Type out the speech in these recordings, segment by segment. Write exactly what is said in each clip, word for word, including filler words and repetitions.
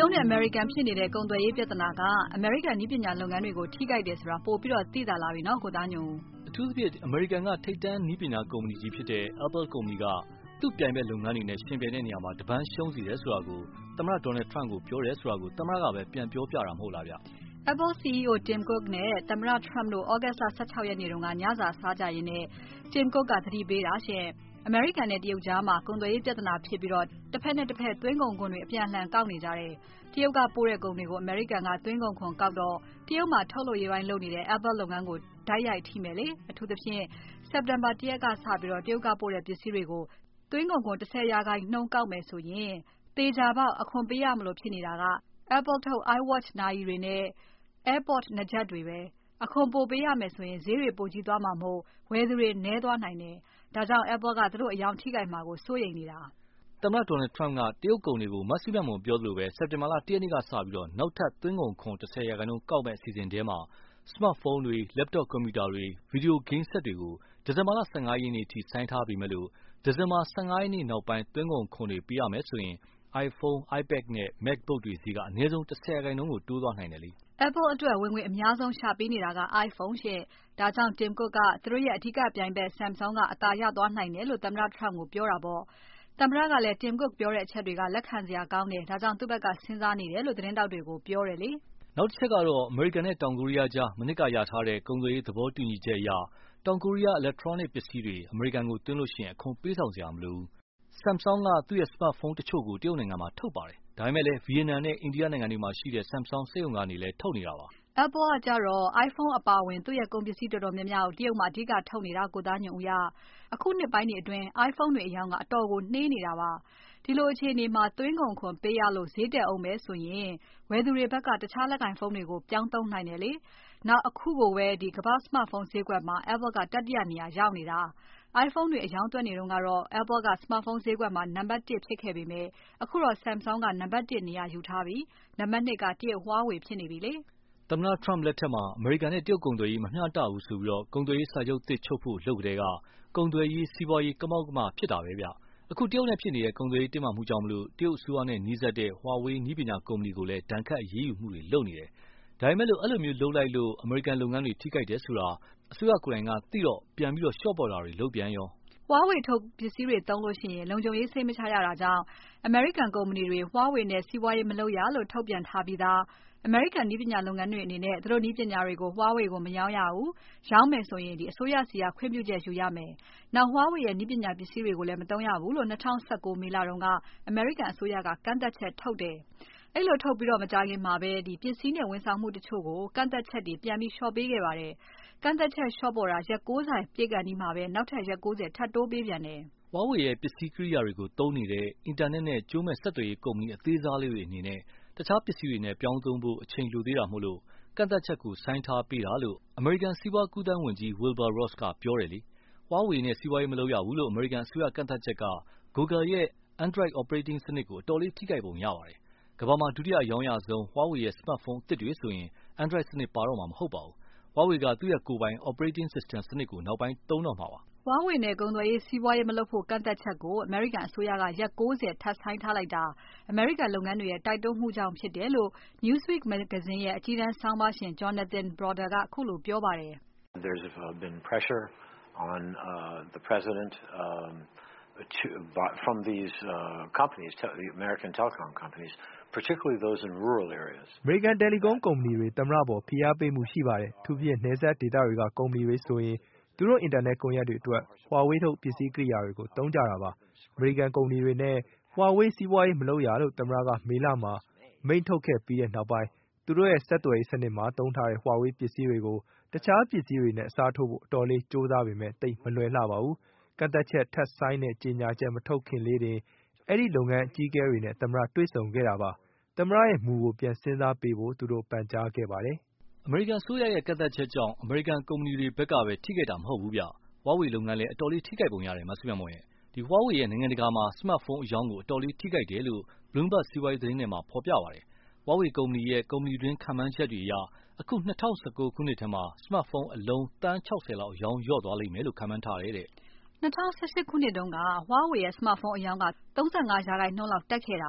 နဲ့ American ဖြစ်နေတဲ့ကုန်သွယ်ရေးပြဿနာက American နည်းပညာလုပ်ငန်းတွေကိုထိခိုက်တယ်ဆိုတာပိုပြီးတော့သိသာလာပြီနော်ကိုသားညွန့်ဦးအထူးသဖြင့် American ကထိပ်တန်းနည်းပညာကုမ္ပဏီကြီးဖြစ်တဲ့ Apple ကုမ္ပဏီကသူ့ပြိုင်ဘက်လုပ်ငန်းတွေနဲ့ရှင်ပြိုင်တဲ့နေရာမှာတပန်းရှုံးစီတယ်ဆိုတာကိုသမ္မတ Donald Trump ကိုပြောတယ်ဆိုတာကိုသမ္မတကပဲပြန်ပြောပြတာမဟုတ်လားဗျ Apple စီ အီ အို Tim Cook နဲ့သမ္မတ Trump တို့ August လ ၁၆ ရက်နေ့တုန်းကညစာစားကြရင်းနဲ့ Tim Cook ကသတိပေးတာရှင့်။ American နဲ့တရုတ်ကြားမှာကုန်သွယ်ရေးပြဿနာဖြစ်ပြီးတော့တစ်ဖက်နဲ့တစ်ဖက်သွင်းကုန်ခွန်တွေအပြန်အလှန်ကောက်နေကြတယ်။တရုတ်ကပို့တဲ့ကုန်တွေကို American ကသွင်းကုန်ခွန်ကောက်တော့တရုတ်မှာထုတ်လုပ်ရေးပိုင်းလုပ်နေတဲ့ Apple လုပ်ငန်းကိုတိုက်ရိုက်ထိမယ်လေ။အထူးသဖြင့် September ၁ ရက်ကစပြီးတော့တရုတ်ကပို့တဲ့ပစ္စည်းတွေကိုသွင်းကုန်ခွန် ၁၀ ရာခိုင်နှုန်းကောက်မယ်ဆိုရင်သေချာပေါက်အခွန်ပေးရမလို့ဖြစ်နေတာက Apple ထုတ် iWatch နာရီတွေနဲ့ AirPod နားကြပ်တွေပဲ။အခွန်ပိုပေးရမယ်ဆိုရင်ဈေးတွေပိုကြီးသွားမှာမို့ဝယ်သူတွေနည်းသွားနိုင်တယ်။ဒါကြောင့် Apple ကသူတို့အယောင်ထိခိုက်မှာကိုစိုးရိမ်နေတာ။သမ္မတ Donald Trump ကတရုတ်ကုန်တွေကိုမတ်စုမြတ်မွန်ပြောသလိုပဲ September လ ၁ ရက်နေ့ကစပြီးတော့နောက်ထပ်သွင်းကုန်ခွန် ၁၀ ရာခိုင်နှုန်းကောက်မဲ့အစီအစဉ်ထဲမှာ Smartphone တွေ Laptop Computer တွေ Video Game set တွေကိုဒီဇင်ဘာလ ၁၅ ရက်နေ့အထိဆိုင်းထားပေမဲ့လို့ဒီဇင်ဘာ ၁၅ ရက်နေ့နောက်ပိုင်းသွင်းကုန်ခွန်တွေပေးရမယ်ဆိုရင် iPhone, iPad နဲ့ MacBook တွေဈေးကအနည်းဆုံး ၁၀ ရာခိုင်နှုန်းကိုတိုးသွားနိုင်တယ်လေ။ Apple အတွက်ဝင်ငွေအများဆုံးရှာပေးနေတာက iPhone ရှင့်။ဒါကြောင့် Tim Cook ကသူတို့ရဲ့အဓိကပြိုင်ဘက် Samsung ကအသာရသွားနိုင်တယ်လို့သမ္မတ Trump ကိုပြောတာပေါ့။သမ္မတကလည်း Tim Cook ပြောတဲ့အချက်တွေကလက်ခံစရာကောင်းတယ်။ဒါကြောင့်သူ့ဘက်ကစဉ်းစားနေတယ်လို့သတင်းထောက်တွေကိုပြောတယ်လေ။နောက်တစ်ချက်ကတော့ American နဲ့တောင်ကိုရီးယားကြားမနှစ်ကရထားတဲ့ကုန်သွယ်ရေးသဘောတူညီချက်အရတောင်ကိုရီးယား Electronic ပစ္စည်းတွေ American ကိုသွင်းလို့ရှိရင်အခွန်ပေးဆောင်စရာမလိုဘူး။ Samsung ကသူ့ရဲ့ Smartphone တချို့ကိုတရုတ်နိုင်ငံမှာထုတ်ပါတယ်။ဒါပေမဲ့လည်း Vietnam နဲ့ India နိုင်ငံတွေမှာရှိတဲ့ Samsung စက်ရုံကနေလည်းထုတ်နေတာပါ။ Apple ကကြတော့ iPhone အပါအဝင်သူ့ရဲ့ကုန်ပစ္စည်းတော်တော်များများကိုတရုတ်မှာအဓိကထုတ်နေတာကိုသားညွန့်ဦးရ။အခုနှစ်ပိုင်းတွေအတွင်း iPhone တွေအရောင်းကအတော်ကိုနှေးနေတာပါ။ဒီလိုအခြေအနေမှာသွင်းကုန်ခွန်ပေးရလို့ဈေးတက်အောင်မယ်ဆိုရင်ဝယ်သူတွေဘက်ကတခြားလက်ကိုင်ဖုန်းတွေကိုပြောင်းသုံးနိုင်တယ်လေ။နောက်အခုကိုပဲကမ္ဘာ့ Smartphone ဈေးကွက်မှာ Apple ကတတိယနေရာရောက်နေတာ။ iPhone တွေအရောင်းသွက်နေတုန်းကတော့ Apple က Smartphone ဈေးကွက်မှာနံပါတ် ၁ ဖြစ်ခဲ့ပေမဲ့အခုတော့ Samsung ကနံပါတ် ၁ နေရာယူထားပြီ။နံပါတ် ၂ ကတရုတ် Huawei ဖြစ်နေပြီလေ။သမ္မတ Trump လက်ထက်မှာ American နဲ့တရုတ်ကုန်သွယ်ရေးမမျှတဘူးဆိုပြီးကုန်သွယ်ရေးစာချုပ်သစ်ချုပ်ဖို့လုပ်ကတည်းကကုန်သွယ်ရေးစီးပွားရေးကမောက်ကမဖြစ်တာပဲဗျ။အခုတရုတ်နဲ့ဖြစ်နေတဲ့ကုန်သွယ်ရေးတင်းမာမှုကြောင့်မလို့တရုတ်အစိုးရနဲ့နီးစပ်တဲ့ Huawei နည်းပညာကုမ္ပဏီကိုလည်းဒဏ်ခတ်အရေးယူမှုတွေလုပ်နေတယ်။ဒါပေမဲ့လို့အဲ့လိုမျိုးလုပ်လိုက်လို့ American လုပ်ငန်းတွေထိခိုက်တယ်ဆိုတာအစိုးရကိုယ်တိုင်ကသိတော့ပြန်ပြီးလျှော့ပေါ့တာတွေလုပ်ပြန်ရော။ Huawei ထုတ်ပစ္စည်းတွေသုံးလို့ရှိရင်လုံခြုံရေးစိတ်မချရတာကြောင့် American ကုမ္ပဏီတွေ Huawei နဲ့စီးပွားရေးမလုပ်ရလို့ထုတ်ပြန်ထားပြီးသား။ American နည်းပညာလုပ်ငန်းတွေအနေနဲ့သူတို့နည်းပညာတွေကို Huawei ကိုမရောင်းရဘူး။ရောင်းမယ်ဆိုရင်အစိုးရဆီကခွင့်ပြုချက်ယူရမယ်။နောက် Huawei ရဲ့နည်းပညာပစ္စည်းတွေကိုလည်းမသုံးရဘူးလို့၂၀၁၉ မေလတုန်းက American အစိုးရကကန့်သတ်ချက်ထုတ်တယ်။အဲ့လိုထုတ်ပြီးမကြာခင်မှာပဲပစ္စည်းနဲ့ဝန်ဆောင်မှုတချို့ကိုကန့်သတ်ချက်တွေပြန်ပြီးလျှော့ပေးခဲ့ပါတယ်။ကန့်သတ်ချက်လျှော့ပေါ့တာရက် ၉၀ ပြည့်ခါနီးမှာပဲနောက်ထပ်ရက် ၉၀ ထပ်တိုးပေးပြန်တယ်။ Huawei ရဲ့ပစ္စည်းကိရိယာတွေကိုသုံးနေတဲ့အင်တာနက်နဲ့ကြိုးမဲ့ဆက်သွယ်ရေးကုမ္ပဏီအသေးစားလေးတွေအနေနဲ့တခြားပစ္စည်းတွေနဲ့ပြောင်းသုံးဖို့အချိန်လိုသေးတာမို့လို့ကန့်သတ်ချက်ကိုဆိုင်းထားပေးတာလို့ American စီးပွားကူးသန်းဝန်ကြီး Wilbur Ross ကပြောတယ်လေ။ Huawei နဲ့စီးပွားရေးမလုပ်ရဘူးလို့ American အစိုးရကန့်သတ်ချက်က Google ရဲ့ Android operating စနစ်ကိုအတော်လေးထိခိုက်ပုံရပါတယ်။ကမ္ဘာမှာဒုတိယအရောင်းရဆုံး Huawei ရဲ့ Smartphone အသစ်တွေဆိုရင် Android စနစ်ပါတော့မှာမဟုတ်ပါဘူး။ Huawei ကသူ့ရဲ့ကိုယ်ပိုင် operating system စနစ်ကိုနောက်ပိုင်းသုံးတော့မှာပါ။ Huawei နဲ့ကုန်သွယ်ရေးစီးပွားရေးမလုပ်ဖို့ကန့်သတ်ချက်ကို American အစိုးရကရက် ၉၀ ထပ်ဆိုင်းထားလိုက်တာAmerican လုပ်ငန်းတွေရဲ့တိုက်တွန်းမှုကြောင့်ဖြစ်တယ်လို့ Newsweek မဂ္ဂဇင်းရဲ့အကြီးတန်းဆောင်းပါးရှင် Jonathan Browder ကခုလိုပြောပါတယ်။ There's been pressure on uh, the president um, to, from these uh, companies, the American telecom companies, particularly those in rural areas. American Telecom ကုမ္ပဏီတွေသမ္မတပေါ်ဖိအားပေးမှုရှိပါတယ်။သူဖြင့်နယ်စပ်ဒေသတွေကကုမ္ပဏီတွေဆိုရင်သူတို့အင်တာနက်ကွန်ရက်တွေအတွက် Huawei ထုတ်ပစ္စည်းကိရိယာတွေကိုသုံးကြတာပါ။ American ကုမ္ပဏီတွေနဲ့ Huawei စီးပွားရေးမလုပ်ရလို့သမ္မတကမေလမှာမိန့်ထုတ်ခဲ့ပြီးတဲ့နောက်ပိုင်းသူတို့ရဲ့ဆက်သွယ်ရေးစနစ်မှာသုံးထားတဲ့ Huawei ပစ္စည်းတွေကိုတခြားပစ္စည်းတွေနဲ့အစားထိုးဖို့အတော်လေးကြိုးစားပေမဲ့သိပ်မလွယ်လှပါဘူး။ကန့်သတ်ချက်ထပ်ဆိုင်းတဲ့ကြေညာချက်မထုတ်ခင်လေးတင်အဲ့ဒီလုပ်ငန်းအကြီးအကဲတွေနဲ့သမ္မတတွေ့ဆုံခဲ့တာပါ။သမ္မတရဲ့မူကိုပြန်စဉ်းစားပေးဖို့သူတို့ပန်ကြားခဲ့ပါတယ်။ American အစိုးရရဲ့ကန့်သတ်ချက်ကြောင့် American ကုမ္ပဏီတွေဘက်ကပဲထိခိုက်တာမဟုတ်ဘူးဗျ။ Huawei လုပ်ငန်းလည်းအတော်လေးထိခိုက်ပုံရတယ်မစုမြတ်မွန်ရဲ့။ဒီ Huawei ရဲ့နိုင်ငံတကာမှာ Smartphone အရောင်းကိုအတော်လေးထိခိုက်တယ်လို့ Bloomberg စီးပွားရေးသတင်းထဲမှာဖော်ပြပါတယ်။ Huawei ကုမ္ပဏီရဲ့ကုမ္ပဏီတွင်းခန့်မှန်းချက်တွေအရအခု၂၀၁၉ ခုနှစ်ထဲမှာ Smartphone အလုံးသန်း ၆၀ လောက်အရောင်းလျော့သွားလိမ့်မယ်လို့ခန့်မှန်းထားတယ်တဲ့။၂၀၁၈ ခုနှစ်တုန်းက Huawei ရဲ့ Smartphone အရောင်းက ၃၅ ရာခိုင်နှုန်းလောက်တက်ခဲ့တာ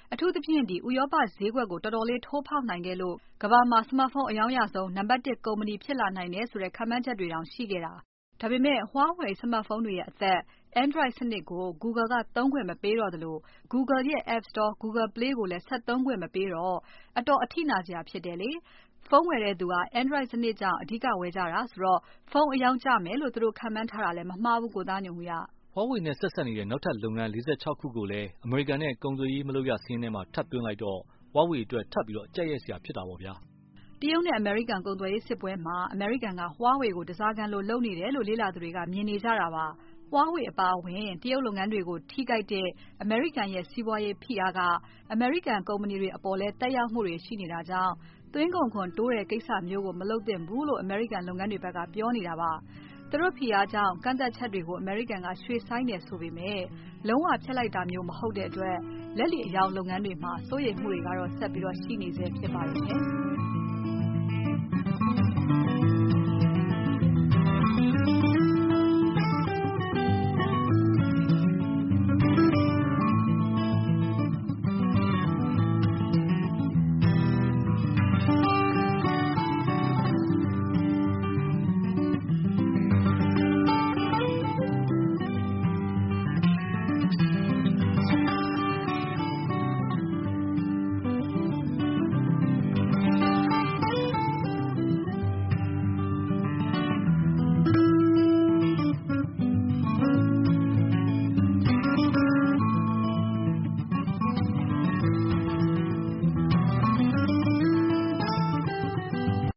အထူးသဖြင့်ဒီဥရောပဈေးကွက်ကိုတော်တော်လေးထိုးဖောက်နိုင်ခဲ့လို့ကမ္ဘာမှာ Smartphone အရောင်းရဆုံး နံပါတ်တစ်ကုမ္ပဏီဖြစ်လာနိုင်တယ်ဆိုတဲ့ခန့်မှန်းချက်တွေတောင်ရှိခဲ့တာ။ဒါပေမဲ့ Huawei Smartphone တွေရဲ့အသက် Android စနစ်ကို Google ကသုံးခွင့်မပေးတော့သလို Google ရဲ့ App Store, Google Play ကိုလည်းဆက်သုံးခွင့်မပေးတော့အတော်အထိနာစရာဖြစ်တယ်လေ။ဖုန်းဝယ်တဲ့သူက Android စနစ်ကြောင့်အဓိကဝယ်ကြတာဆိုတော့ဖုန်းအရောင်းကျမယ်လို့သူတို့ခန့်မှန်းထားတာလည်းမမှားဘူးကိုသားညွန့်ဦးရ။ Huawei နဲ့ဆက်ဆက်နေတဲ့နောက်ထပ်လုပ်ငန်း ၄၆ ခုကိုလည်းအမေရိကန်နဲ့ကုန်သွယ်ရေးမလုပ်ရစာရင်းထဲမှာထပ်သွင်းလိုက်တော့ Huawei အတွက်ထပ်ပြီးကြက်ရိုက်စရာဖြစ်တာပေါ့ဗျာ။တရုတ်နဲ့အမေရိကန်ကုန်သွယ်ရေးစစ်ပွဲမှာအမေရိကန်က Huawei ကိုတစားကန်လိုလုပ်နေတယ်လို့လေ့လာသူတွေကမြင်နေကြတာပါ။ Huawei အပါအဝင်တရုတ်လုပ်ငန်းတွေကိုထိခိုက်တဲ့အမေရိကန်ရဲ့စီးပွားရေးဖိအားကအမေရိကန်ကုမ္ပဏီတွေအပေါ်လည်းသက်ရောက်မှုတွေရှိနေတာကြောင့်သွင်းကုန်ခွန်တိုးတဲ့ကိစ္စမျိုးကိုမလုပ်သင့်ဘူးလို့အမေရိကန်လုပ်ငန်းတွေဘက်ကပြောနေတာပါ။သူတို့ဖိအားကြောင့်ကန့်သတ်ချက်တွေကိုအမေရိကန်ကရွှေ့ဆိုင်းတယ်ဆိုပေမဲ့လုံးဝဖျက်လိုက်တာမျိုးမဟုတ်တဲ့အတွက်လက်လီအရောင်းလုပ်ငန်းတွေမှာစိုးရိမ်မှုတွေကတော့ဆက်ပြီးရှိနေဆဲဖြစ်ပါလိမ့်မယ်။